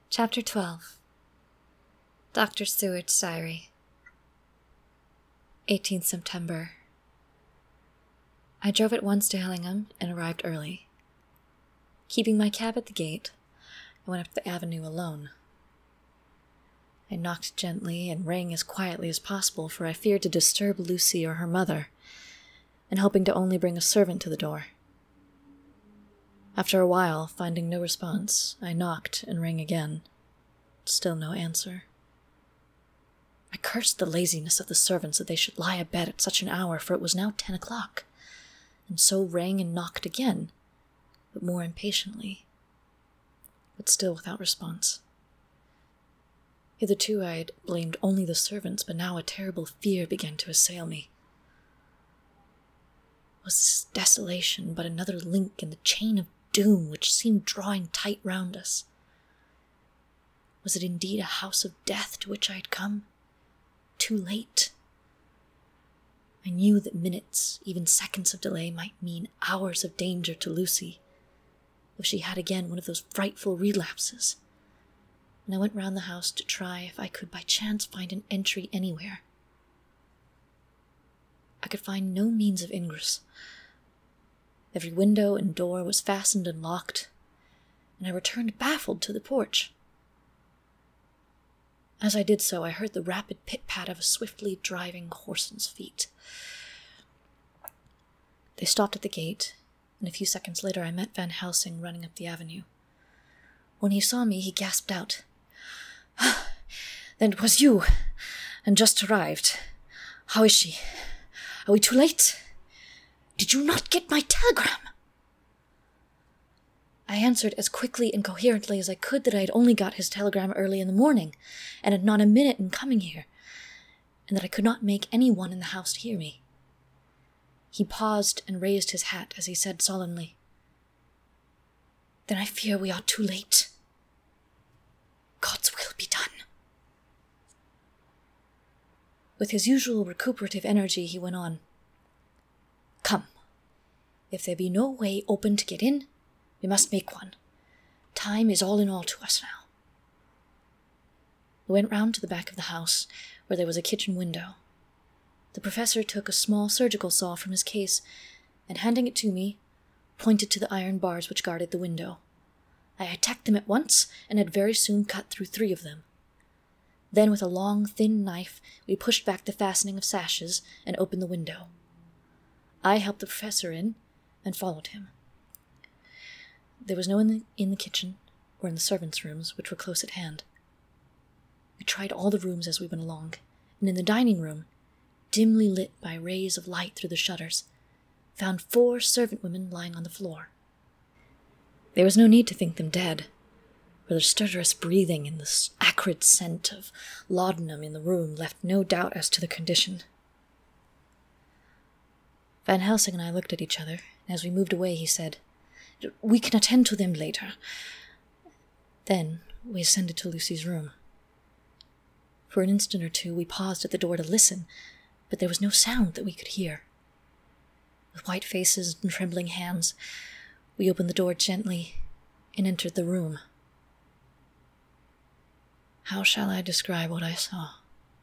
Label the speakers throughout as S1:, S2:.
S1: Chapter 12. Dr. Seward's Diary. 18th September. I drove at once to Hellingham and arrived early. Keeping my cab at the gate, I went up the avenue alone. I knocked gently and rang as quietly as possible, for I feared to disturb Lucy or her mother, and hoping to only bring a servant to the door. After a while, finding no response, I knocked and rang again. Still no answer. I cursed the laziness of the servants that they should lie abed at such an hour, for it was now 10 o'clock, and so rang and knocked again, but more impatiently, but still without response. Hitherto I had blamed only the servants, but now a terrible fear began to assail me. Was this desolation but another link in the chain of doom which seemed drawing tight round us? Was it indeed a house of death to which I had come? Too late. I knew that minutes, even seconds of delay might mean hours of danger to Lucy, if she had again one of those frightful relapses, and I went round the house to try if I could by chance find an entry anywhere. I could find no means of ingress. Every window and door was fastened and locked, and I returned baffled to the porch. As I did so, I heard the rapid pit-pat of a swiftly driving horse's feet. They stopped at the gate, and a few seconds later I met Van Helsing running up the avenue. When he saw me, he gasped out, "Then it was you, and just arrived. How is she? Are we too late? Did you not get my telegram?" I answered as quickly and coherently as I could that I had only got his telegram early in the morning, and had not a minute in coming here, and that I could not make any one in the house hear me. He paused and raised his hat as he said solemnly, "Then I fear we are too late. God's will be done." With his usual recuperative energy, he went on, "Come, if there be no way open to get in, we must make one. Time is all in all to us now." We went round to the back of the house, where there was a kitchen window. The professor took a small surgical saw from his case, and handing it to me, pointed to the iron bars which guarded the window. I attacked them at once, and had very soon cut through 3 of them. Then with a long, thin knife, we pushed back the fastening of sashes, and opened the window. I helped the professor in, and followed him. There was no one in the kitchen, or in the servants' rooms, which were close at hand. We tried all the rooms as we went along, and in the dining room, dimly lit by rays of light through the shutters, found 4 servant women lying on the floor. There was no need to think them dead, for their stertorous breathing and the acrid scent of laudanum in the room left no doubt as to the condition. Van Helsing and I looked at each other, and as we moved away he said, "We can attend to them later." Then we ascended to Lucy's room. For an instant or two we paused at the door to listen, but there was no sound that we could hear. With white faces and trembling hands, we opened the door gently and entered the room. How shall I describe what I saw?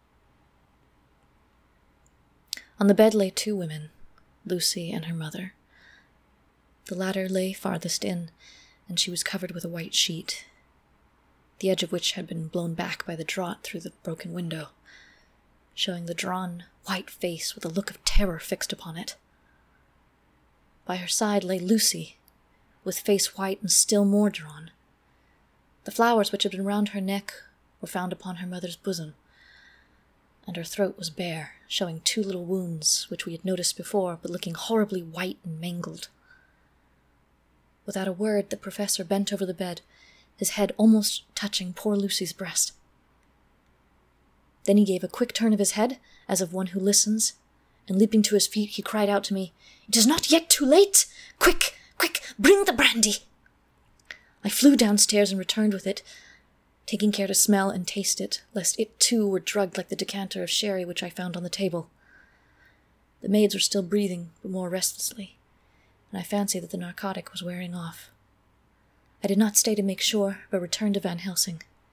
S1: On the bed lay 2 women, Lucy and her mother. The latter lay farthest in, and she was covered with a white sheet, the edge of which had been blown back by the draught through the broken window, showing the drawn, white face with a look of terror fixed upon it. By her side lay Lucy, with face white and still more drawn. The flowers which had been round her neck were found upon her mother's bosom, and her throat was bare, showing 2 little wounds which we had noticed before, but looking horribly white and mangled. Without a word, the professor bent over the bed, his head almost touching poor Lucy's breast. Then he gave a quick turn of his head, as of one who listens, and leaping to his feet, he cried out to me, "It is not yet too late! Quick, quick, bring the brandy!" I flew downstairs and returned with it, taking care to smell and taste it, lest it too were drugged like the decanter of sherry which I found on the table. The maids were still breathing, but more restlessly, and I fancied that the narcotic was wearing off. I did not stay to make sure, but returned to Van Helsing.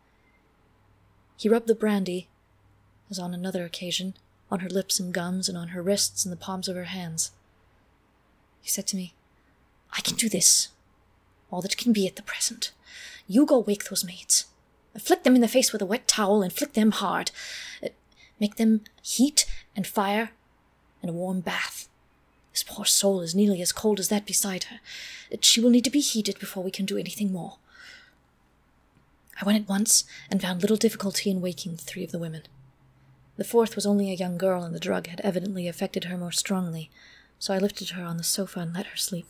S1: He rubbed the brandy, as on another occasion, on her lips and gums, and on her wrists and the palms of her hands. He said to me, "I can do this, all that can be at the present. You go wake those maids. Flick them in the face with a wet towel, and flick them hard. Make them heat and fire and a warm bath. This poor soul is nearly as cold as that beside her. She will need to be heated before we can do anything more." I went at once and found little difficulty in waking 3 of the women. The 4th was only a young girl, and the drug had evidently affected her more strongly, so I lifted her on the sofa and let her sleep.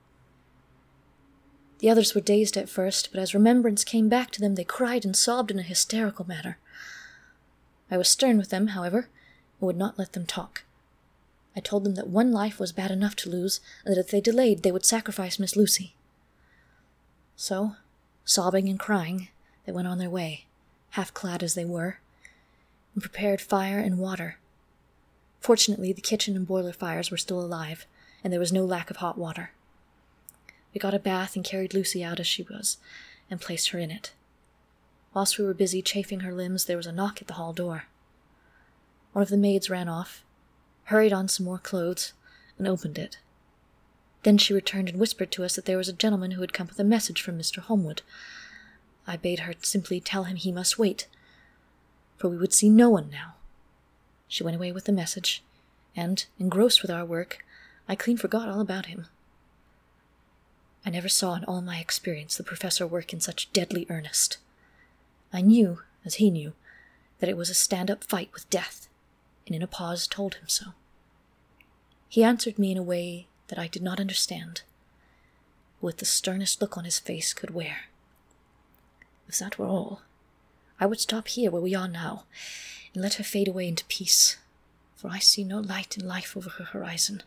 S1: The others were dazed at first, but as remembrance came back to them, they cried and sobbed in a hysterical manner. I was stern with them, however, and would not let them talk. I told them that one life was bad enough to lose, and that if they delayed, they would sacrifice Miss Lucy. So, sobbing and crying, they went on their way, half-clad as they were, and prepared fire and water. Fortunately, the kitchen and boiler fires were still alive, and there was no lack of hot water. We got a bath and carried Lucy out as she was, and placed her in it. Whilst we were busy chafing her limbs, there was a knock at the hall door. One of the maids ran off, hurried on some more clothes, and opened it. Then she returned and whispered to us that there was a gentleman who had come with a message from Mr. Holmwood. I bade her simply tell him he must wait, for we would see no one now. She went away with the message, and, engrossed with our work, I clean forgot all about him. I never saw in all my experience the professor work in such deadly earnest. I knew, as he knew, that it was a stand-up fight with death, and in a pause told him so. He answered me in a way that I did not understand, with the sternest look on his face could wear. If that were all, I would stop here where we are now, and let her fade away into peace, for I see no light in life over her horizon.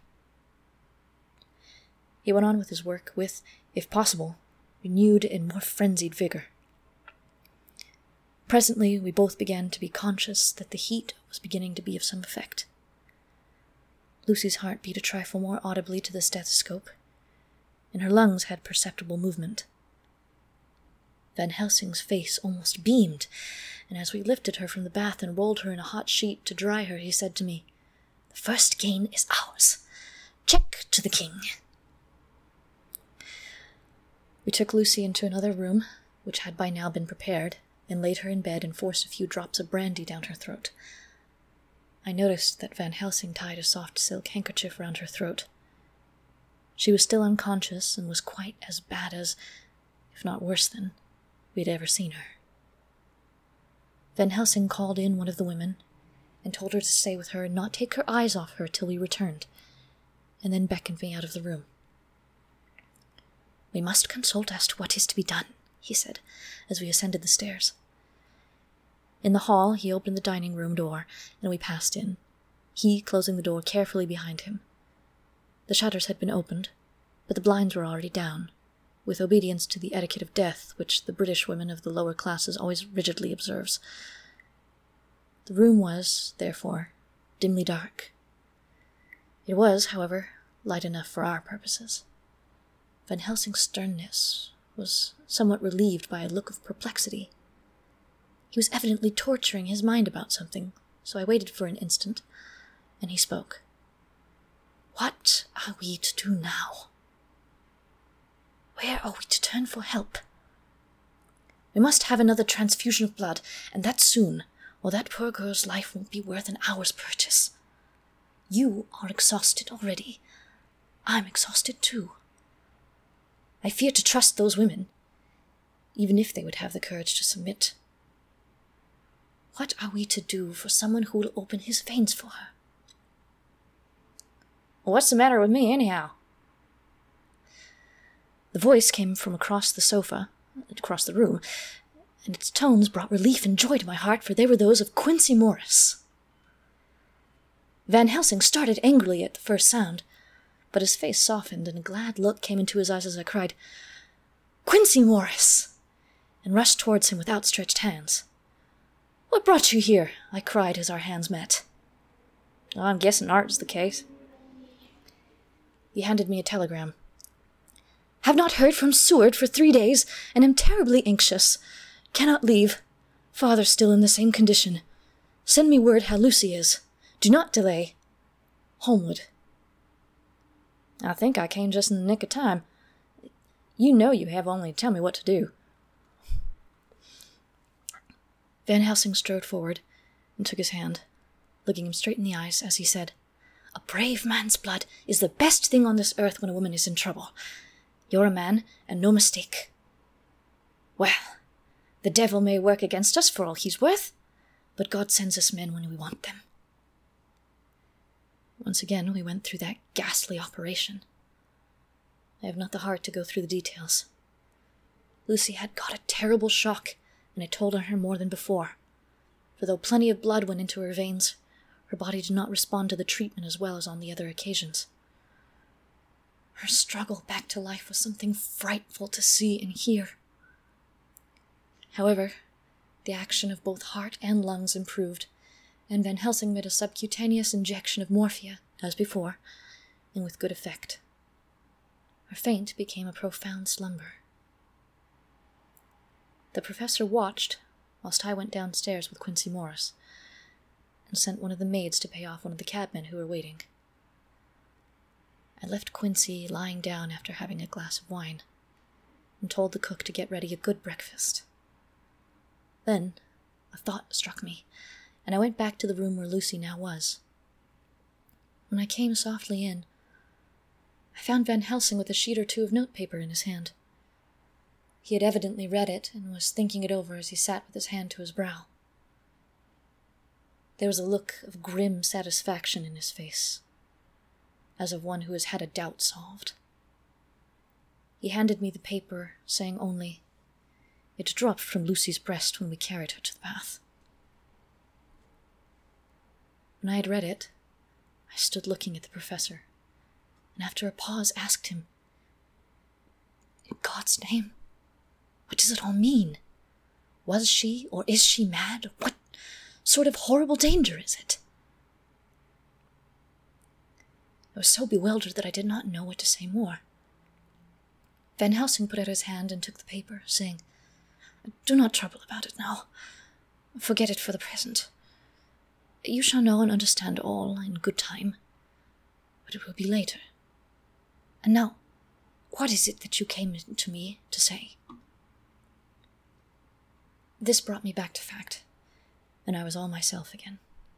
S1: He went on with his work with, if possible, renewed and more frenzied vigor. Presently we both began to be conscious that the heat was beginning to be of some effect. Lucy's heart beat a trifle more audibly to the stethoscope, and her lungs had perceptible movement. Van Helsing's face almost beamed, and as we lifted her from the bath and rolled her in a hot sheet to dry her, he said to me, "The first gain is ours. Check to the king." We took Lucy into another room, which had by now been prepared, and laid her in bed and forced a few drops of brandy down her throat. I noticed that Van Helsing tied a soft silk handkerchief round her throat. She was still unconscious, and was quite as bad as, if not worse than, we had ever seen her. Van Helsing called in one of the women, and told her to stay with her and not take her eyes off her till we returned, and then beckoned me out of the room. "We must consult as to what is to be done," he said, as we ascended the stairs. In the hall he opened the dining-room door, and we passed in, he closing the door carefully behind him. The shutters had been opened, but the blinds were already down, with obedience to the etiquette of death which the British women of the lower classes always rigidly observes. The room was, therefore, dimly dark. It was, however, light enough for our purposes. Van Helsing's sternness was somewhat relieved by a look of perplexity. He was evidently torturing his mind about something, so I waited for an instant, and he spoke. "What are we to do now? Where are we to turn for help? We must have another transfusion of blood, and that soon, or that poor girl's life won't be worth an hour's purchase. You are exhausted already. I'm exhausted too. I fear to trust those women, even if they would have the courage to submit. What are we to do for someone who will open his veins for her?" "What's the matter with me, anyhow?" The voice came from across the sofa, across the room, and its tones brought relief and joy to my heart, for they were those of Quincey Morris. Van Helsing started angrily at the first sound, but his face softened, and a glad look came into his eyes as I cried, "Quincey Morris!" and rushed towards him with outstretched hands. "What brought you here?" I cried as our hands met. "I'm guessing Art's the case." He handed me a telegram. "Have not heard from Seward for 3 days, and am terribly anxious. Cannot leave. Father's still in the same condition. Send me word how Lucy is. Do not delay. Holmwood. I think I came just in the nick of time. You know you have only to tell me what to do. Van Helsing strode forward and took his hand, looking him straight in the eyes as he said, "A brave man's blood is the best thing on this earth when a woman is in trouble. You're a man, and no mistake. Well, the devil may work against us for all he's worth, but God sends us men when we want them." Once again, we went through that ghastly operation. I have not the heart to go through the details. Lucy had got a terrible shock, and it told on her more than before, for though plenty of blood went into her veins, her body did not respond to the treatment as well as on the other occasions. Her struggle back to life was something frightful to see and hear. However, the action of both heart and lungs improved, and Van Helsing made a subcutaneous injection of morphia, as before, and with good effect. Her faint became a profound slumber. The professor watched whilst I went downstairs with Quincy Morris, and sent one of the maids to pay off one of the cabmen who were waiting. I left Quincy lying down after having a glass of wine, and told the cook to get ready a good breakfast. Then a thought struck me, and I went back to the room where Lucy now was. When I came softly in, I found Van Helsing with a sheet or two of notepaper in his hand. He had evidently read it and was thinking it over as he sat with his hand to his brow. There was a look of grim satisfaction in his face, as of one who has had a doubt solved. He handed me the paper, saying only, "It dropped from Lucy's breast when we carried her to the bath." When I had read it, I stood looking at the professor, and after a pause asked him, "In God's name, what does it all mean? Was she or is she mad? What sort of horrible danger is it?" I was so bewildered that I did not know what to say more. Van Helsing put out his hand and took the paper, saying, "Do not trouble about it now. Forget it for the present. You shall know and understand all in good time, but it will be later. And now, what is it that you came to me to say?" This brought me back to fact, and I was all myself again.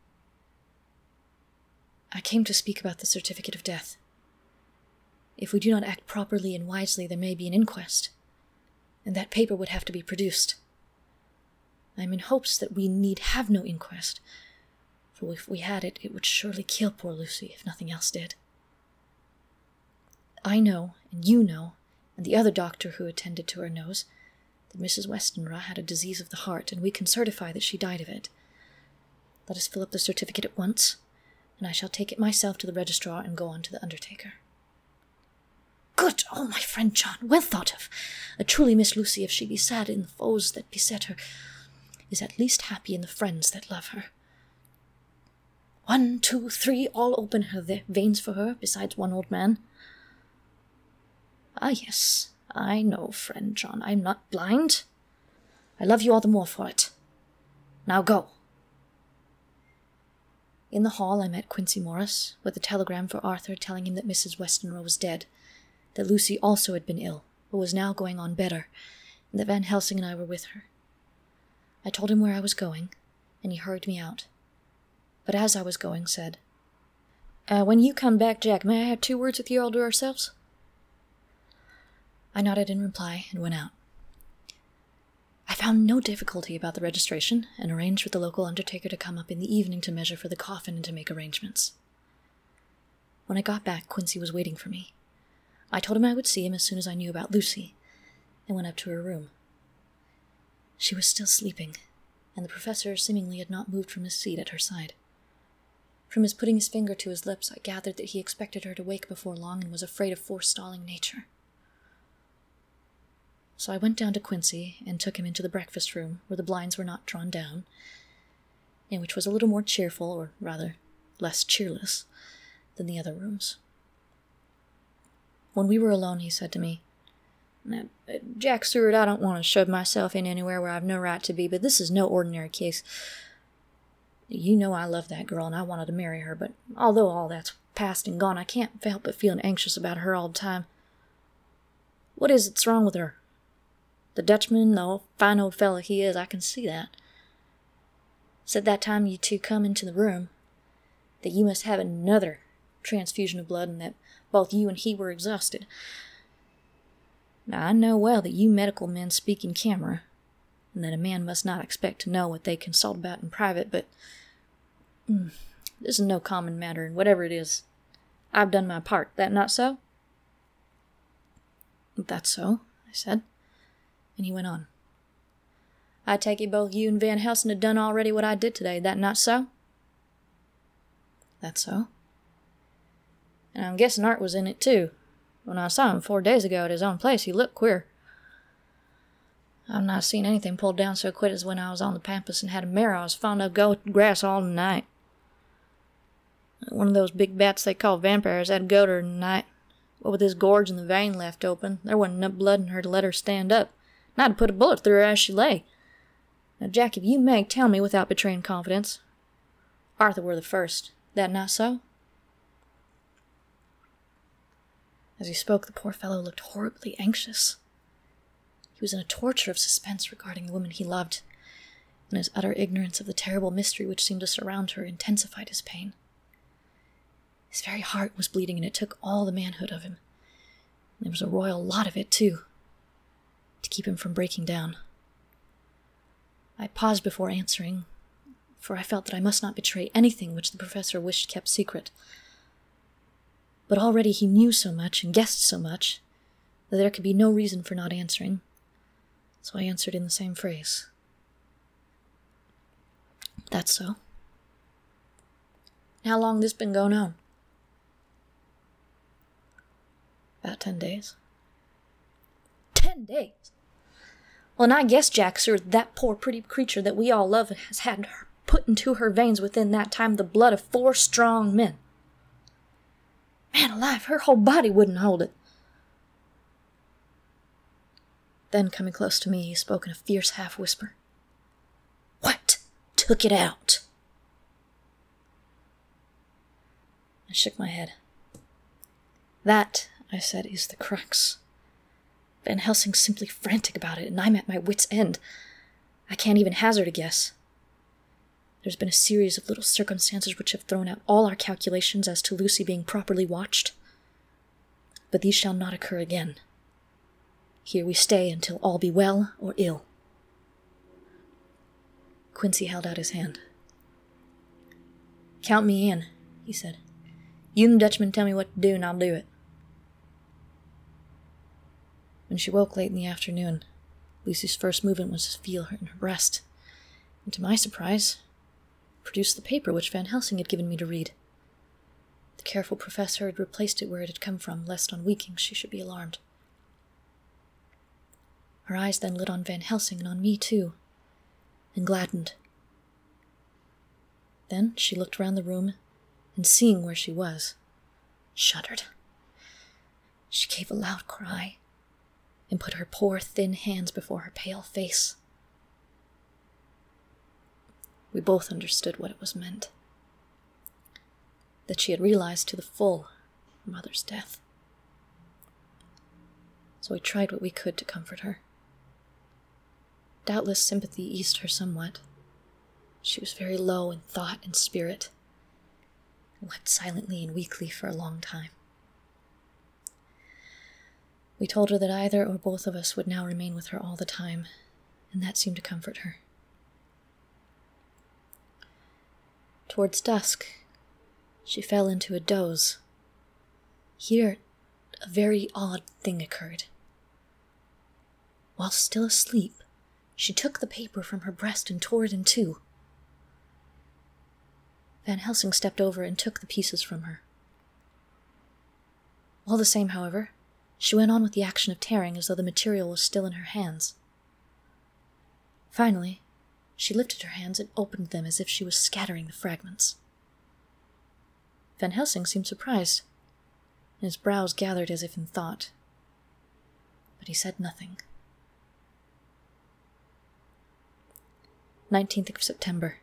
S1: "I came to speak about the certificate of death. If we do not act properly and wisely, there may be an inquest, and that paper would have to be produced. I am in hopes that we need have no inquest, for if we had it, it would surely kill poor Lucy, if nothing else did. I know, and you know, and the other doctor who attended to her knows, that Mrs. Westenra had a disease of the heart, and we can certify that she died of it. Let us fill up the certificate at once, and I shall take it myself to the registrar and go on to the undertaker." "Good! Oh, my friend John, well thought of. Truly Miss Lucy, if she be sad in the foes that beset her, is at least happy in the friends that love her. 1, 2, 3, all open her veins for her, besides one old man." "Ah, yes, I know, friend John, I am not blind. I love you all the more for it. Now go." In the hall I met Quincy Morris, with a telegram for Arthur telling him that Mrs. Westenra was dead, that Lucy also had been ill, but was now going on better, and that Van Helsing and I were with her. I told him where I was going, and he hurried me out, but as I was going said, "When you come back, Jack, may I have 2 words with you all to ourselves?" I nodded in reply and went out. I found no difficulty about the registration, and arranged with the local undertaker to come up in the evening to measure for the coffin and to make arrangements. When I got back, Quincy was waiting for me. I told him I would see him as soon as I knew about Lucy, and went up to her room. She was still sleeping, and the professor seemingly had not moved from his seat at her side. From his putting his finger to his lips, I gathered that he expected her to wake before long and was afraid of forestalling nature. So I went down to Quincy and took him into the breakfast room, where the blinds were not drawn down, and which was a little more cheerful, or rather, less cheerless, than the other rooms. When we were alone, he said to me, Now, Jack Seward, I don't want to shove myself in anywhere where I've no right to be, but this is no ordinary case. You know I love that girl and I wanted to marry her, but although all that's past and gone, I can't help but feeling anxious about her all the time. What is it's wrong with her? The Dutchman, the fine old fellow he is, I can see that. Said that time you two come into the room that you must have another transfusion of blood and that both you and he were exhausted. Now, I know well that you medical men speak in camera, and that a man must not expect to know what they consult about in private, but this is no common matter, and whatever it is, I've done my part. That not so? That's so, I said, and he went on. I take it both you and Van Helsing have done already what I did today. That not so? That's so. And I'm guessing Art was in it, too. When I saw him 4 days ago at his own place, he looked queer. I've not seen anything pulled down so quick as when I was on the pampas and had a mare I was fond of go grass all night. One of those big bats they call vampires had got her tonight. What with his gorge and the vein left open, there wasn't enough blood in her to let her stand up. And I'd have put a bullet through her as she lay. Now, Jack, if you may tell me without betraying confidence, Arthur were the first. That not so? As he spoke, the poor fellow looked horribly anxious. He was in a torture of suspense regarding the woman he loved, and his utter ignorance of the terrible mystery which seemed to surround her intensified his pain. His very heart was bleeding, and it took all the manhood of him. And there was a royal lot of it, too, to keep him from breaking down. I paused before answering, for I felt that I must not betray anything which the professor wished kept secret. But already he knew so much and guessed so much that there could be no reason for not answering, so I answered in the same phrase. That's so. How long this been going on? About 10 days. 10 days? Well, and I guess, Jack, sir, that poor pretty creature that we all love has had put into her veins within that time the blood of 4 strong men. Man alive, her whole body wouldn't hold it. Then, coming close to me, he spoke in a fierce half-whisper. What took it out? I shook my head. That, I said, is the crux. Van Helsing's simply frantic about it, and I'm at my wit's end. I can't even hazard a guess. There's been a series of little circumstances which have thrown out all our calculations as to Lucy being properly watched. But these shall not occur again. Here we stay until all be well or ill. Quincy held out his hand. Count me in, he said. You and the Dutchman tell me what to do, and I'll do it. When she woke late in the afternoon, Lucy's first movement was to feel her in her breast, and to my surprise, produced the paper which Van Helsing had given me to read. The careful professor had replaced it where it had come from, lest on waking she should be alarmed. Her eyes then lit on Van Helsing and on me too, and gladdened. Then she looked round the room, and seeing where she was, shuddered. She gave a loud cry, and put her poor thin hands before her pale face. We both understood what it was meant. That she had realized to the full her mother's death. So we tried what we could to comfort her. Doubtless sympathy eased her somewhat. She was very low in thought and spirit, and wept silently and weakly for a long time. We told her that either or both of us would now remain with her all the time, and that seemed to comfort her. Towards dusk, she fell into a doze. Here, a very odd thing occurred. While still asleep, she took the paper from her breast and tore it in two. Van Helsing stepped over and took the pieces from her. All the same, however, she went on with the action of tearing as though the material was still in her hands. Finally, she lifted her hands and opened them as if she was scattering the fragments. Van Helsing seemed surprised, and his brows gathered as if in thought. but he said nothing. 19th of September.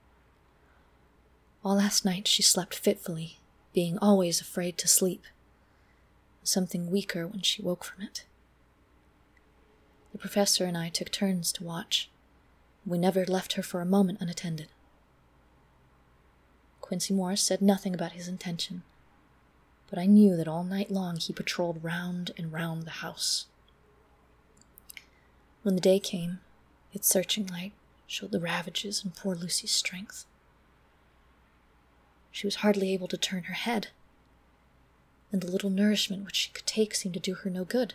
S1: All last night she slept fitfully, being always afraid to sleep, something weaker when she woke from it. The professor and I took turns to watch. We never left her for a moment unattended. Quincy Morris said nothing about his intention, but I knew that all night long he patrolled round and round the house. When the day came, its searching light showed the ravages in poor Lucy's strength. She was hardly able to turn her head, and the little nourishment which she could take seemed to do her no good.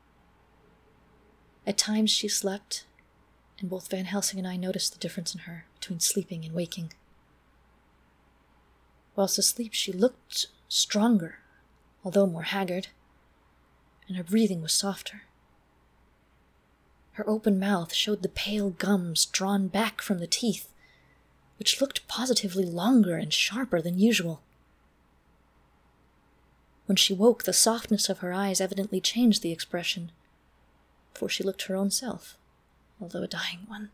S1: At times she slept, and both Van Helsing and I noticed the difference in her between sleeping and waking. Whilst asleep, she looked stronger, although more haggard, and her breathing was softer. Her open mouth showed the pale gums drawn back from the teeth, which looked positively longer and sharper than usual. When she woke, the softness of her eyes evidently changed the expression, for she looked her own self, although a dying one.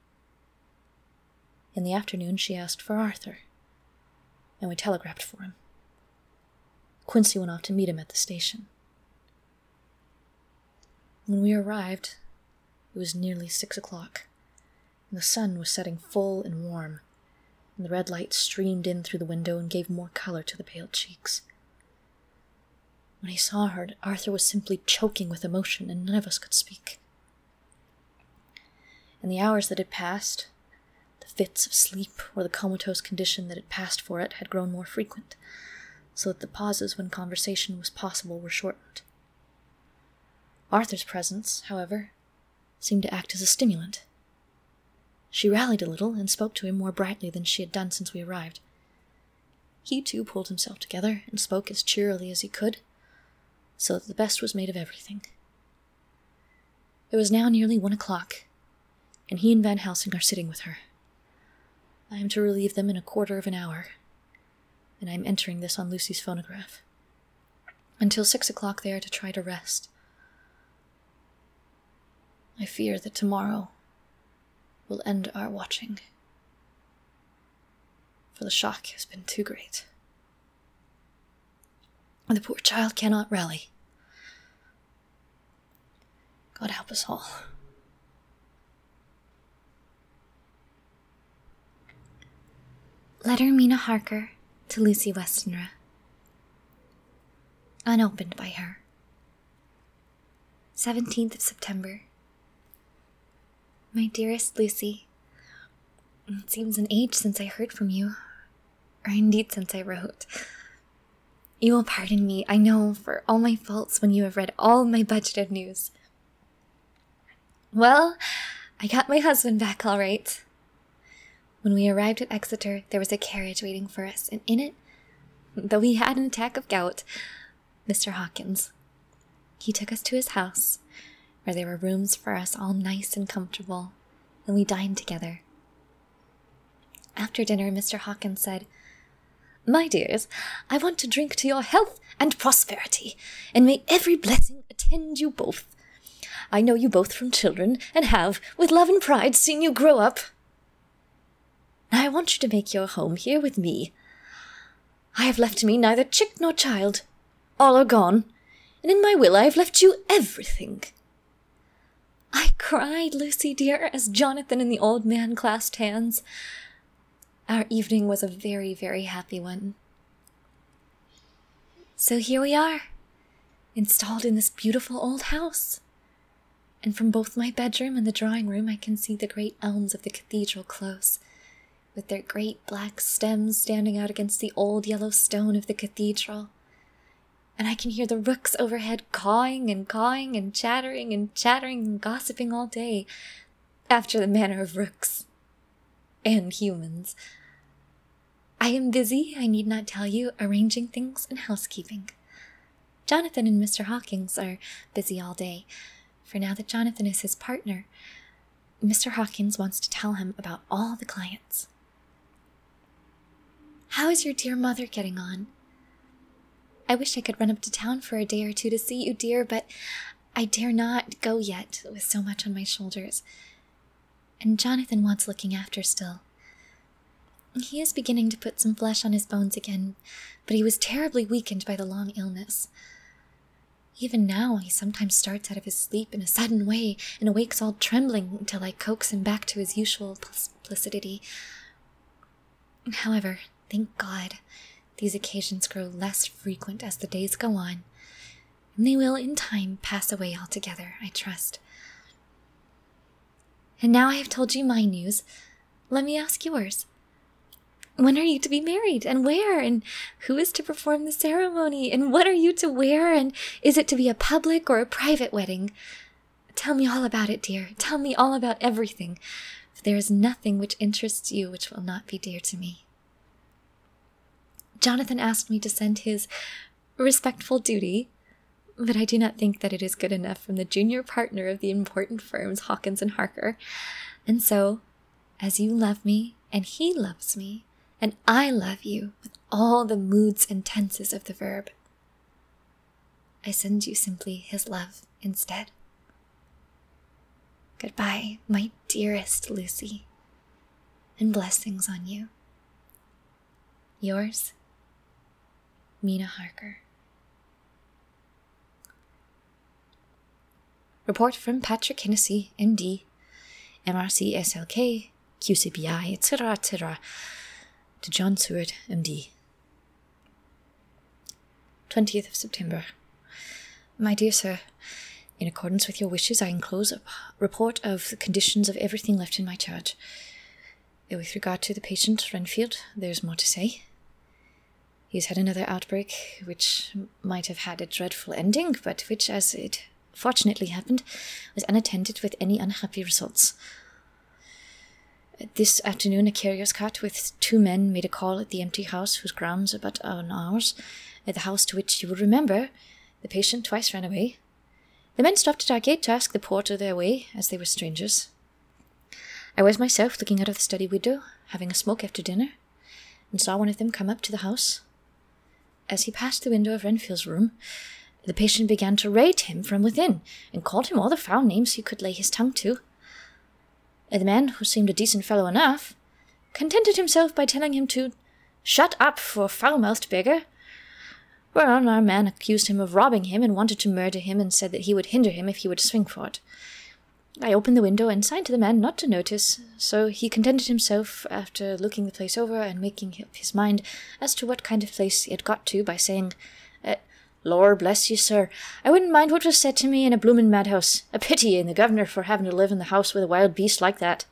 S1: In the afternoon she asked for Arthur, and we telegraphed for him. Quincy went off to meet him at the station. When we arrived, it was nearly 6 o'clock, and the sun was setting full and warm, and the red light streamed in through the window and gave more color to the pale cheeks. When he saw her, Arthur was simply choking with emotion, and none of us could speak. In the hours that had passed, the fits of sleep or the comatose condition that had passed for it had grown more frequent, so that the pauses when conversation was possible were shortened. Arthur's presence, however, seemed to act as a stimulant. She rallied a little and spoke to him more brightly than she had done since we arrived. He, too, pulled himself together and spoke as cheerily as he could, so that the best was made of everything. It was now nearly 1 o'clock, and he and Van Helsing are sitting with her. I am to relieve them in a quarter of an hour, and I am entering this on Lucy's phonograph. Until 6 o'clock they are to try to rest. I fear that tomorrow will end our watching, for the shock has been too great. The poor child cannot rally. God help us all.
S2: Letter Mina Harker to Lucy Westenra. Unopened by her. 17th of September. My dearest Lucy, it seems an age since I heard from you, or indeed since I wrote. You will pardon me, I know, for all my faults when you have read all my budget of news. Well, I got my husband back all right. When we arrived at Exeter, there was a carriage waiting for us, and in it, though he had an attack of gout, Mr. Hawkins. He took us to his house, where there were rooms for us all nice and comfortable, and we dined together. After dinner, Mr. Hawkins said, "My dears, I want to drink to your health and prosperity, and may every blessing attend you both. I know you both from children, and have, with love and pride, seen you grow up. Now I want you to make your home here with me. I have left me neither chick nor child. All are gone, and in my will I have left you everything." I cried, Lucy dear, as Jonathan and the old man clasped hands. Our evening was a very, very happy one. So here we are, installed in this beautiful old house. And from both my bedroom and the drawing room I can see the great elms of the cathedral close, with their great black stems standing out against the old yellow stone of the cathedral. And I can hear the rooks overhead cawing and chattering and gossiping all day, after the manner of rooks and humans. I am busy, I need not tell you, arranging things and housekeeping. Jonathan and Mr. Hawkins are busy all day, for now that Jonathan is his partner, Mr. Hawkins wants to tell him about all the clients. How is your dear mother getting on? I wish I could run up to town for a day or two to see you, dear, but I dare not go yet with so much on my shoulders. And Jonathan wants looking after still. He is beginning to put some flesh on his bones again, but he was terribly weakened by the long illness. Even now, he sometimes starts out of his sleep in a sudden way and awakes all trembling until I coax him back to his usual placidity. However, thank God, these occasions grow less frequent as the days go on, and they will in time pass away altogether, I trust. And now I have told you my news, let me ask yours. When are you to be married, and where, and who is to perform the ceremony, and what are you to wear, and is it to be a public or a private wedding? Tell me all about it, dear. Tell me all about everything, for there is nothing which interests you which will not be dear to me. Jonathan asked me to send his respectful duty, but I do not think that it is good enough from the junior partner of the important firms Hawkins and Harker. And so, as you love me, and he loves me, and I love you with all the moods and tenses of the verb, I send you simply his love instead. Goodbye, my dearest Lucy, and blessings on you. Yours, Mina Harker. Report from Patrick Hennessy, MD, MRC SLK, QCPI, etc., etc., to John Seward, MD. 20th of September. My dear sir, in accordance with your wishes, I enclose a report of the conditions of everything left in my charge. With regard to the patient, Renfield, there's more to say. He's had another outbreak, which might have had a dreadful ending, but which, as it fortunately happened, was unattended with any unhappy results. This afternoon, a carrier's cart with 2 men made a call at the empty house whose grounds are but on ours, at the house to which, you will remember, the patient twice ran away. The men stopped at our gate to ask the porter their way, as they were strangers. I was myself looking out of the study window, having a smoke after dinner, and saw one of them come up to the house. As he passed the window of Renfield's room, the patient began to rate him from within, and called him all the foul names he could lay his tongue to. The man, who seemed a decent fellow enough, contented himself by telling him to shut up for a foul-mouthed beggar, whereon our man accused him of robbing him and wanted to murder him, and said that he would hinder him if he would swing for it. I opened the window and signed to the man not to notice, so he contented himself, after looking the place over and making up his mind as to what kind of place he had got to, by saying, Lord bless you, sir, I wouldn't mind what was said to me in a bloomin' madhouse. A pity in the governor for having to live in the house with a wild beast like that.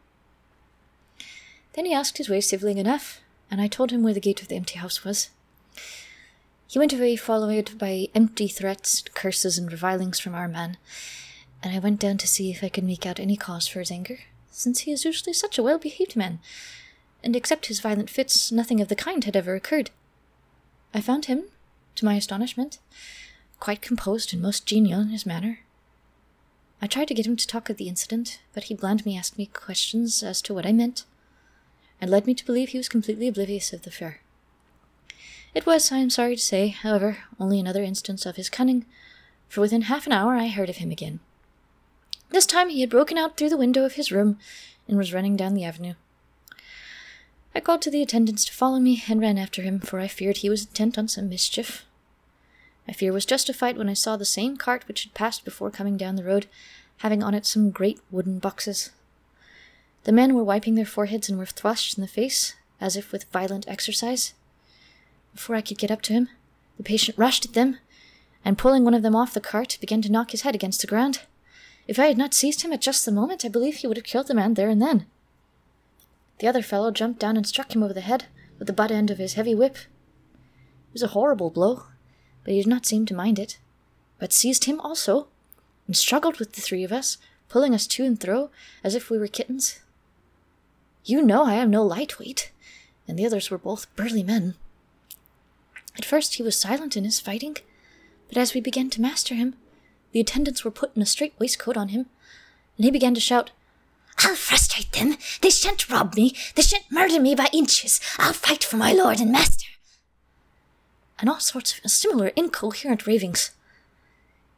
S2: Then he asked his way civilly enough, and I told him where the gate of the empty house was. He went away followed by empty threats, curses, and revilings from our man, and I went down to see if I could make out any cause for his anger, since he is usually such a well-behaved man, and except his violent fits, nothing of the kind had ever occurred. I found him, to my astonishment, quite composed and most genial in his manner. I tried to get him to talk of the incident, but he blandly asked me questions as to what I meant, and led me to believe he was completely oblivious of the affair. It was, I am sorry to say, however, only another instance of his cunning, for within half an hour I heard of him again. This time he had broken out through the window of his room, and was running down the avenue. I called to the attendants to follow me, and ran after him, for I feared he was intent on some mischief. My fear was justified when I saw the same cart which had passed before coming down the road, having on it some great wooden boxes. The men were wiping their foreheads and were flushed in the face, as if with violent exercise. Before I could get up to him, the patient rushed at them, and pulling one of them off the cart, began to knock his head against the ground. If I had not seized him at just the moment, I believe he would have killed the man there and then. The other fellow jumped down and struck him over the head with the butt end of his heavy whip. It was a horrible blow, but he did not seem to mind it, but seized him also, and struggled with the 3 of us, pulling us to and fro as if we were kittens. You know I am no lightweight, and the others were both burly men. At first he was silent in his fighting, but as we began to master him, the attendants were putting a straight waistcoat on him, and he began to shout, I'll frustrate them. They shan't rob me. They shan't murder me by inches. I'll fight for my lord and master. And all sorts of similar incoherent ravings.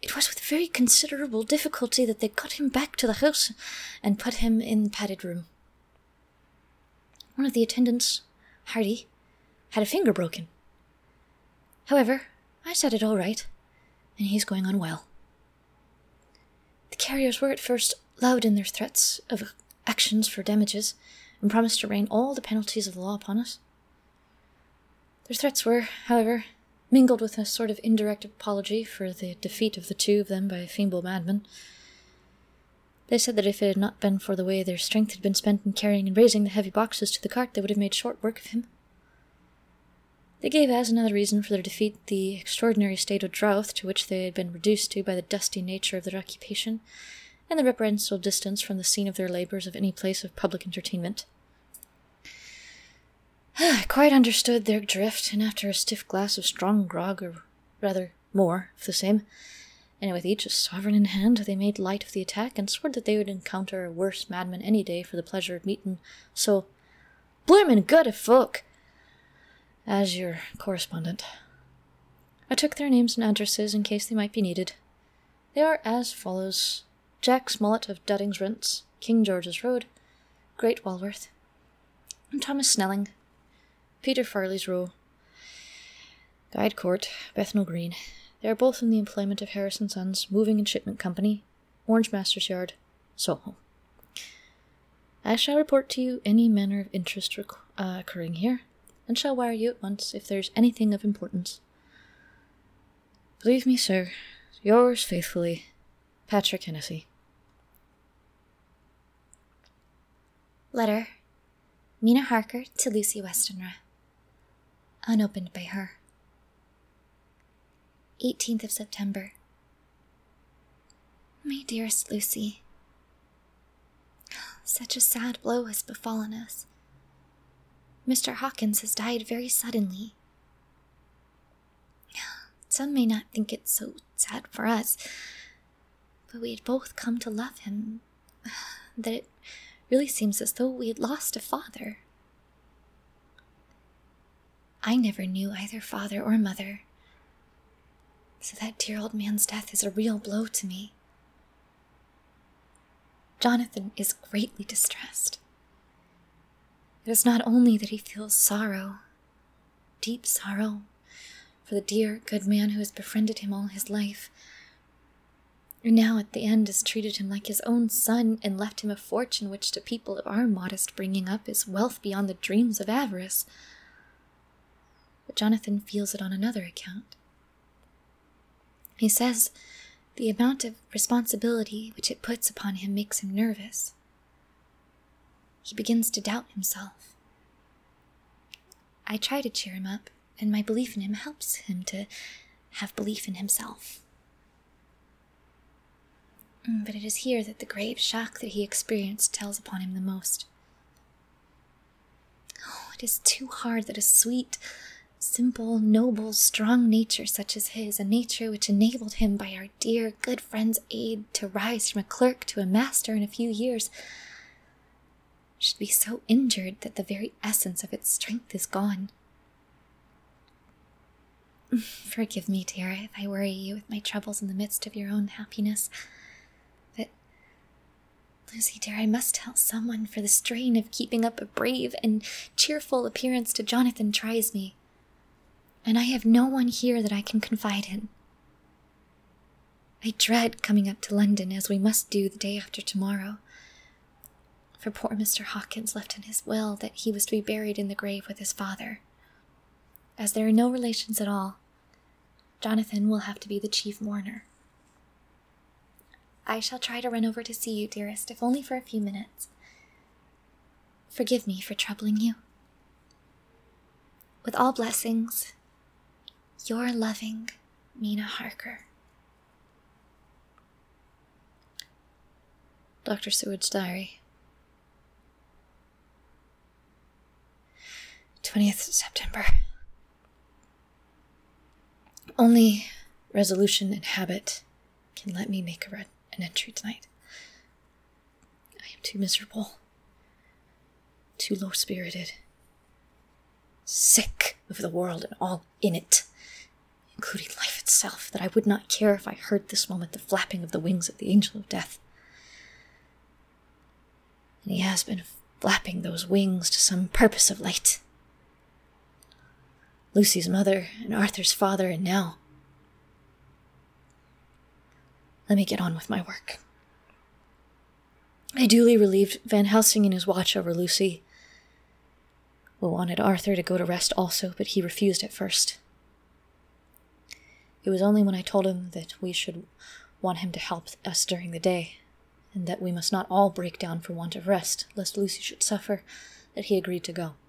S1: It was with very considerable difficulty that they got him back to the house and put him in the padded room. One of the attendants, Hardy, had a finger broken. However, I set it all right, and he's going on well. The carriers were at first loud in their threats of actions for damages, and promised to rain all the penalties of the law upon us. Their threats were, however, mingled with a sort of indirect apology for the defeat of the two of them by a feeble madman. They said that if it had not been for the way their strength had been spent in carrying and raising the heavy boxes to the cart, they would have made short work of him. They gave as another reason for their defeat the extraordinary state of drought to which they had been reduced to by the dusty nature of their occupation, and the reprehensible distance from the scene of their labours of any place of public entertainment. I quite understood their drift, and after a stiff glass of strong grog, or rather more of the same, and with each a sovereign in hand, they made light of the attack, and swore that they would encounter a worse madman any day for the pleasure of meeting so bloomin' good a folk as your correspondent. I took their names and addresses in case they might be needed. They are as follows: Jack Smollett of Dudding's Rents, King George's Road, Great Walworth, and Thomas Snelling, Peter Farley's Row, Guide Court, Bethnal Green. They are both in the employment of Harris & Sons, Moving and Shipment Company, Orange Masters Yard, Soho. I shall report to you any manner of interest occurring here, and shall wire you at once if there's anything of importance. Believe me, sir, yours faithfully, Patrick Hennessy.
S2: Letter. Mina Harker to Lucy Westenra. Unopened by her. 18th of September. My dearest Lucy, such a sad blow has befallen us. Mr. Hawkins has died very suddenly. Some may not think it so sad for us, but we had both come to love him, that it really seems as though we had lost a father. I never knew either father or mother, so that dear old man's death is a real blow to me. Jonathan is greatly distressed. It is not only that he feels sorrow, deep sorrow, for the dear, good man who has befriended him all his life, and now at the end has treated him like his own son and left him a fortune which to people of our modest bringing up is wealth beyond the dreams of avarice. But Jonathan feels it on another account. He says the amount of responsibility which it puts upon him makes him nervous. He begins to doubt himself. I try to cheer him up, and my belief in him helps him to have belief in himself. But it is here that the grave shock that he experienced tells upon him the most. Oh, it is too hard that a sweet, simple, noble, strong nature such as his, a nature which enabled him by our dear, good friend's aid to rise from a clerk to a master in a few years, should be so injured that the very essence of its strength is gone. Forgive me, dear, if I worry you with my troubles in the midst of your own happiness. But, Lucy, dear, I must tell someone, for the strain of keeping up a brave and cheerful appearance to Jonathan tries me, and I have no one here that I can confide in. I dread coming up to London, as we must do the day after tomorrow, for poor Mr. Hawkins left in his will that he was to be buried in the grave with his father. As there are no relations at all, Jonathan will have to be the chief mourner. I shall try to run over to see you, dearest, if only for a few minutes. Forgive me for troubling you. With all blessings, your loving Mina Harker.
S1: Dr. Seward's Diary. 20th September. Only resolution and habit can let me make an entry tonight. I am too miserable, too low-spirited, sick of the world and all in it, including life itself that I would not care if I heard this moment the flapping of the wings of the angel of death. And he has been flapping those wings to some purpose of late. Lucy's mother and Arthur's father, and now... Let me get on with my work. I duly relieved Van Helsing in his watch over Lucy. We wanted Arthur to go to rest also, but he refused at first. It was only when I told him that we should want him to help us during the day, and that we must not all break down for want of rest, lest Lucy should suffer, that he agreed to go.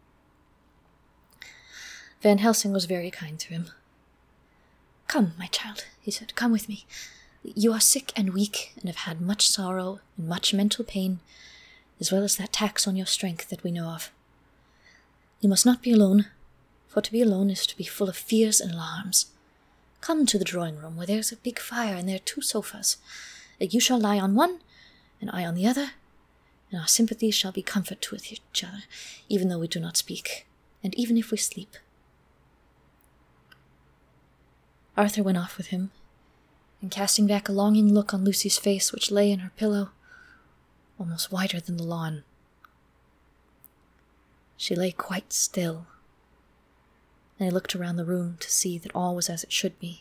S1: Van Helsing was very kind to him. "Come, my child," he said, "come with me. You are sick and weak, and have had much sorrow and much mental pain, as well as that tax on your strength that we know of. You must not be alone, for to be alone is to be full of fears and alarms. Come to the drawing-room, where there is a big fire, and there are 2 sofas. You shall lie on one, and I on the other, and our sympathies shall be comfort to each other, even though we do not speak, and even if we sleep." Arthur went off with him, and casting back a longing look on Lucy's face, which lay in her pillow, almost whiter than the lawn. She lay quite still, and I looked around the room to see that all was as it should be.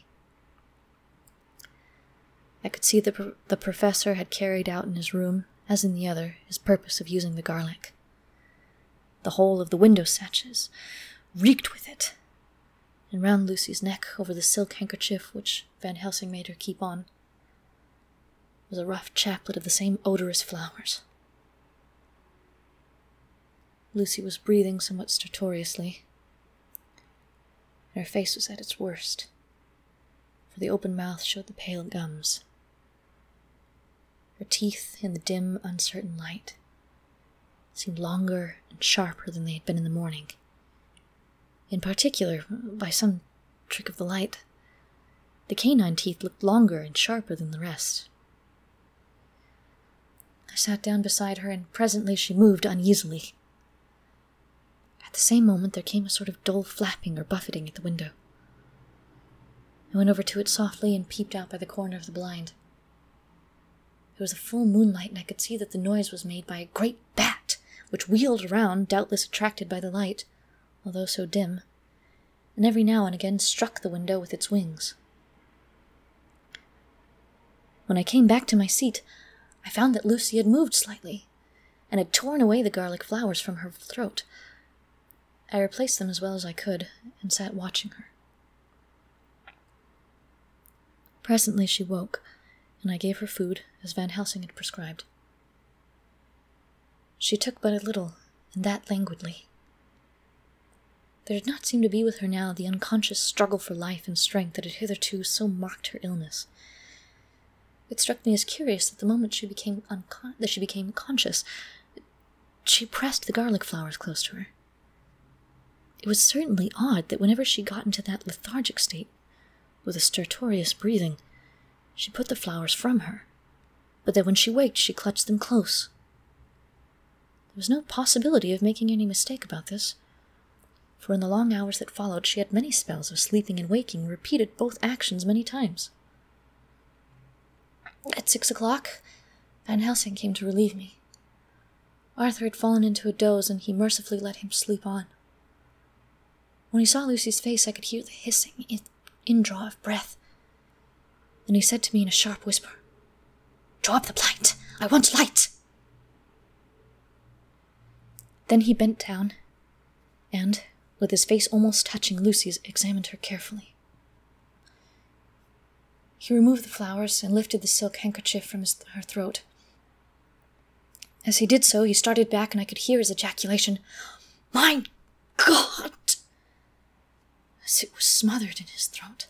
S1: I could see the professor had carried out in his room, as in the other, his purpose of using the garlic. The whole of the window sashes reeked with it, and round Lucy's neck, over the silk handkerchief which Van Helsing made her keep on, was a rough chaplet of the same odorous flowers. Lucy was breathing somewhat stertorously, and her face was at its worst, for the open mouth showed the pale gums. Her teeth, in the dim, uncertain light, seemed longer and sharper than they had been in the morning. In particular, by some trick of the light, the canine teeth looked longer and sharper than the rest. I sat down beside her, and presently she moved uneasily. At the same moment there came a sort of dull flapping or buffeting at the window. I went over to it softly and peeped out by the corner of the blind. It was a full moonlight, and I could see that the noise was made by a great bat, which wheeled around, doubtless attracted by the light, although so dim, and every now and again struck the window with its wings. When I came back to my seat, I found that Lucy had moved slightly, and had torn away the garlic flowers from her throat. I replaced them as well as I could, and sat watching her. Presently she woke, and I gave her food, as Van Helsing had prescribed. She took but a little, and that languidly. There did not seem to be with her now the unconscious struggle for life and strength that had hitherto so marked her illness. It struck me as curious that the moment she became conscious, she pressed the garlic flowers close to her. It was certainly odd that whenever she got into that lethargic state, with a stertorous breathing, she put the flowers from her, but that when she waked she clutched them close. There was no possibility of making any mistake about this, for in the long hours that followed she had many spells of sleeping and waking, and repeated both actions many times. At 6 o'clock, Van Helsing came to relieve me. Arthur had fallen into a doze, and he mercifully let him sleep on. When he saw Lucy's face, I could hear the hissing indraw of breath, and he said to me in a sharp whisper, "Draw up the blind. I want light." Then he bent down, and, with his face almost touching Lucy's, examined her carefully. He removed the flowers and lifted the silk handkerchief from her throat. As he did so, he started back, and I could hear his ejaculation, "My God!" as it was smothered in his throat.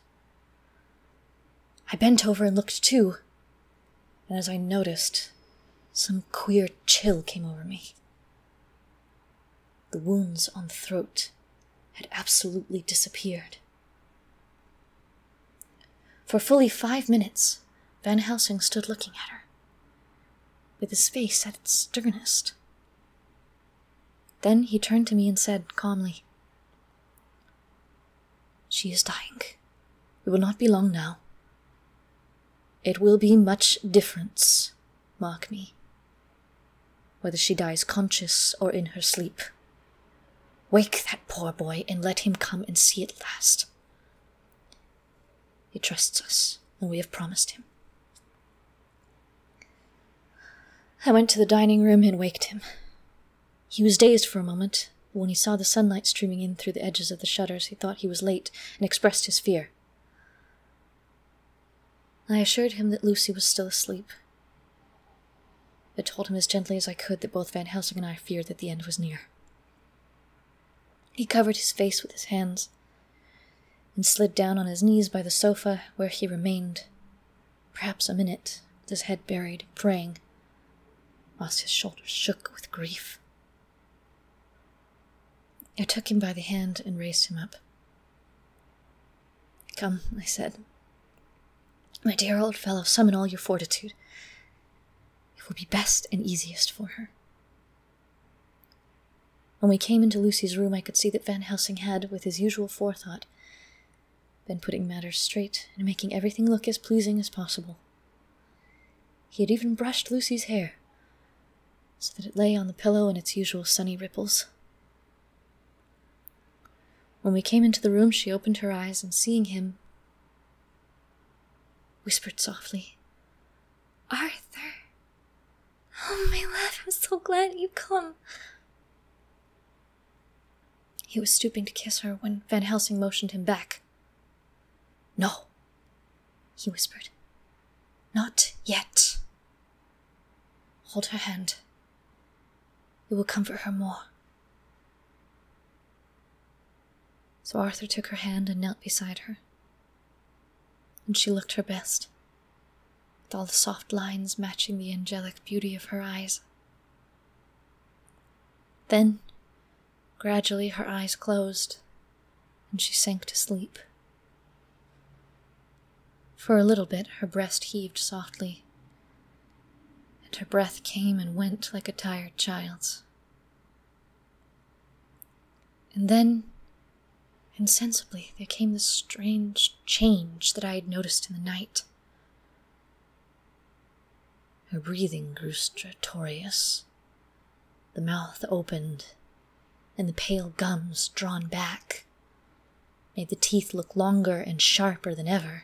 S1: I bent over and looked too, and as I noticed, some queer chill came over me. The wounds on the throat had absolutely disappeared. For fully 5 minutes, Van Helsing stood looking at her, with his face at its sternest. Then he turned to me and said calmly, "She is dying. It will not be long now. It will be much difference, mark me, whether she dies conscious or in her sleep. Wake that poor boy and let him come and see it last. He trusts us, and we have promised him. I went to the dining room and waked him. He was dazed for a moment, but when he saw the sunlight streaming in through the edges of the shutters, he thought he was late and expressed his fear. I assured him that Lucy was still asleep. I told him as gently as I could that both Van Helsing and I feared that the end was near. He covered his face with his hands and slid down on his knees by the sofa, where he remained, perhaps a minute, with his head buried, praying, whilst his shoulders shook with grief. I took him by the hand and raised him up. "Come," I said. "My dear old fellow, summon all your fortitude. It will be best and easiest for her." When we came into Lucy's room, I could see that Van Helsing had, with his usual forethought, been putting matters straight and making everything look as pleasing as possible. He had even brushed Lucy's hair, so that it lay on the pillow in its usual sunny ripples. When we came into the room, she opened her eyes and, seeing him, whispered softly, "Arthur! Oh, my love, I'm so glad you come." He was stooping to kiss her when Van Helsing motioned him back. "No," he whispered. "Not yet. Hold her hand. It will comfort her more." So Arthur took her hand and knelt beside her. And she looked her best, with all the soft lines matching the angelic beauty of her eyes. Then, gradually her eyes closed, and she sank to sleep. For a little bit her breast heaved softly, and her breath came and went like a tired child's. And then, insensibly, there came this strange change that I had noticed in the night. Her breathing grew stertorous, the mouth opened, and the pale gums, drawn back, made the teeth look longer and sharper than ever.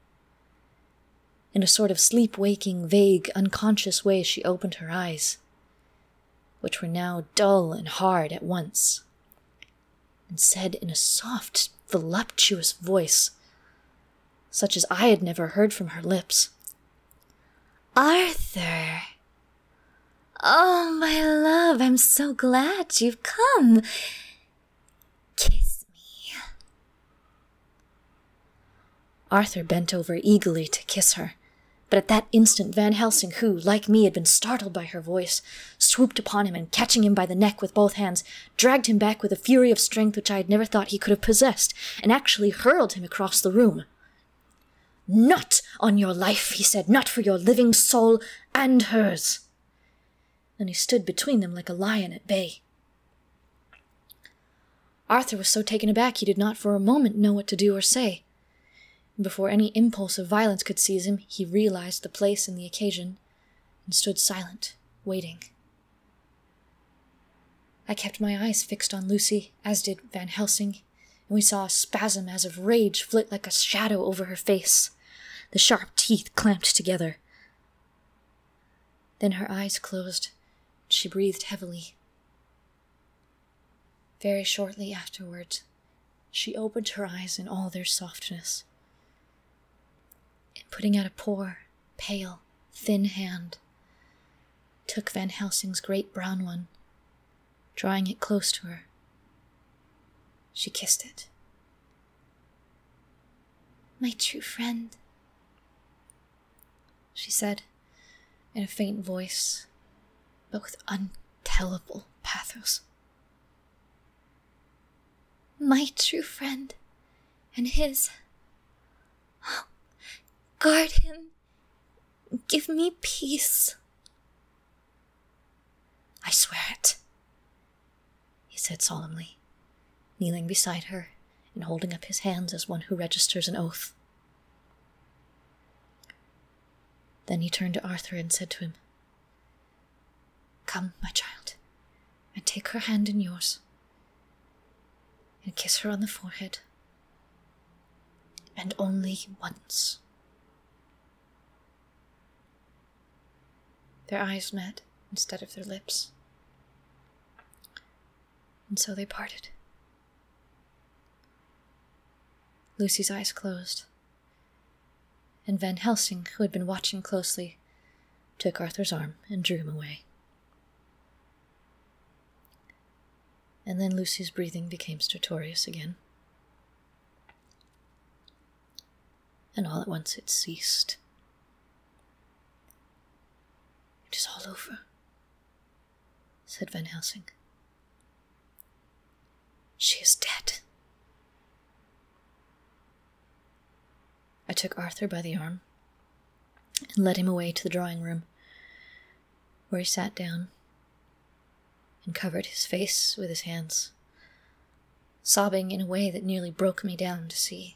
S1: In a sort of sleep-waking, vague, unconscious way, she opened her eyes, which were now dull and hard at once, and said in a soft, voluptuous voice, such as I had never heard from her lips, "Arthur! Oh, my love, I'm so glad you've come. Kiss me." Arthur bent over eagerly to kiss her, but at that instant Van Helsing, who, like me, had been startled by her voice, swooped upon him and, catching him by the neck with both hands, dragged him back with a fury of strength which I had never thought he could have possessed, and actually hurled him across the room. "Not on your life," he said, "not for your living soul and hers." And he stood between them like a lion at bay. Arthur was so taken aback he did not for a moment know what to do or say. And before any impulse of violence could seize him, he realized the place and the occasion, and stood silent, waiting. I kept my eyes fixed on Lucy, as did Van Helsing, and we saw a spasm as of rage flit like a shadow over her face, the sharp teeth clamped together. Then her eyes closed, and she breathed heavily. Very shortly afterwards, she opened her eyes in all their softness, and putting out a poor, pale, thin hand, took Van Helsing's great brown one, drawing it close to her. She kissed it. "My true friend," she said, in a faint voice, but with untellable pathos. "My true friend, and his. Oh, guard him. Give me peace." "I swear it," he said solemnly, kneeling beside her and holding up his hands as one who registers an oath. Then he turned to Arthur and said to him, "Come, my child, and take her hand in yours, and kiss her on the forehead, and only once." Their eyes met instead of their lips, and so they parted. Lucy's eyes closed, and Van Helsing, who had been watching closely, took Arthur's arm and drew him away. And then Lucy's breathing became stertorous again. And all at once it ceased. "It is all over," said Van Helsing. "She is dead." I took Arthur by the arm and led him away to the drawing room, where he sat down and covered his face with his hands, sobbing in a way that nearly broke me down to see.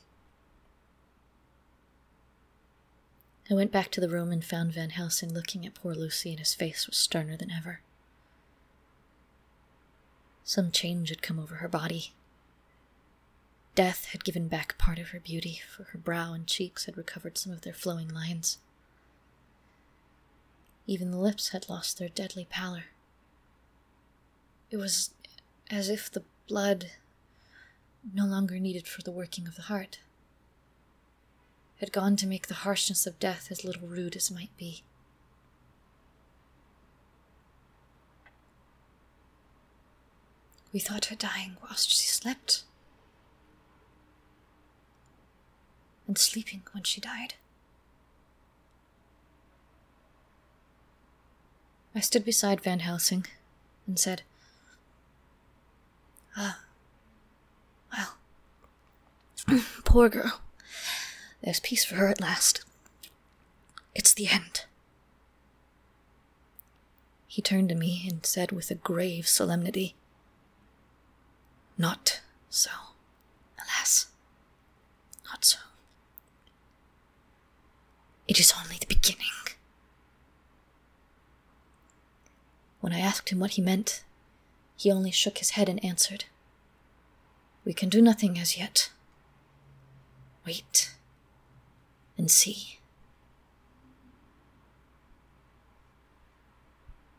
S1: I went back to the room and found Van Helsing looking at poor Lucy, and his face was sterner than ever. Some change had come over her body. Death had given back part of her beauty, for her brow and cheeks had recovered some of their flowing lines. Even the lips had lost their deadly pallor. It was as if the blood, no longer needed for the working of the heart, had gone to make the harshness of death as little rude as might be. We thought her dying whilst she slept, and sleeping when she died. I stood beside Van Helsing and said, Well, poor girl. There's peace for her at last. It's the end." He turned to me and said with a grave solemnity, "Not so, alas, not so. It is only the beginning." When I asked him what he meant, he only shook his head and answered, "We can do nothing as yet. Wait and see."